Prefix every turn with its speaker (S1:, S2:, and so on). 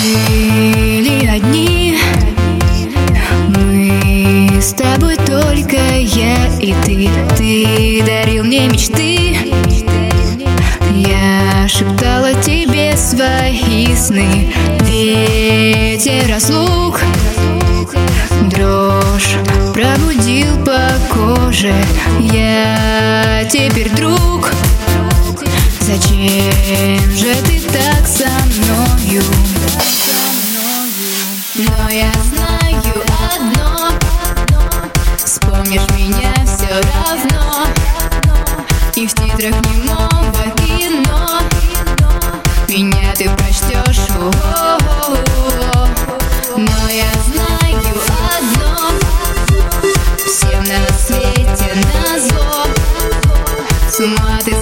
S1: были одни, мы с тобой только я и ты. Ты дарил мне мечты, я шептала тебе свои сны. Ветер разлук, дрожь пробудил по коже. Я теперь друг, зачем же ты так со мною? Но я знаю одно, вспомнишь меня все равно, и в титрах немого кино меня ты прочтешь. Но я знаю одно, всем на свете назло, с ума ты